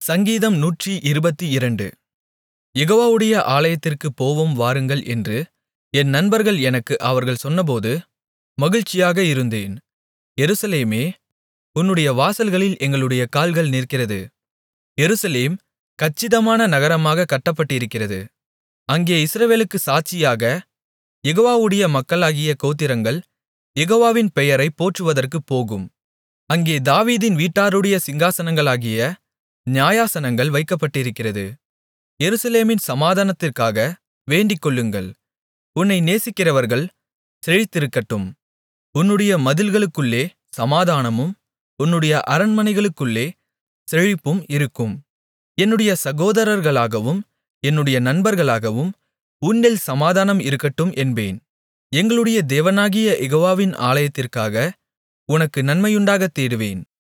சங்கீதம் 122. யெகோவாவுடைய ஆலயத்திற்குப் போவோம் வாருங்கள் என்று என் நண்பர்கள் எனக்கு அவர்கள் சொன்னபோது மகிழ்ச்சியாக இருந்தேன். எருசலேமே, உன்னுடைய வாசல்களில் எங்களுடைய கால்கள் நிற்கிறது. எருசலேம் கச்சிதமான நகரமாகக் கட்டப்பட்டிருக்கிறது. அங்கே இஸ்ரவேலுக்குச் சாட்சியாகக் யெகோவாவுடைய மக்களாகிய கோத்திரங்கள் யெகோவாவின் பெயரைப் போற்றுவதற்குப் போகும். அங்கே தாவீதின் வீட்டாருடைய சிங்காசனங்களாகிய நியாயாசனங்கள் வைக்கப்பட்டிருக்கிறது. எருசலேமின் சமாதானத்திற்காக வேண்டிக்கொள்ளுங்கள். உன்னை நேசிக்கிறவர்கள் செழித்திருக்கட்டும். உன்னுடைய மதில்களுக்குள்ளே சமாதானமும் உன்னுடைய அரண்மனைகளுக்குள்ளே செழிப்பும் இருக்கும். என்னுடைய சகோதரர்களாகவும் என்னுடைய நண்பர்களாகவும் உன்னில் சமாதானம் இருக்கட்டும் என்பேன். எங்களுடைய தேவனாகிய யெகோவாவின் ஆலயத்திற்காக உனக்கு நன்மையுண்டாகத் தேடுவேன்.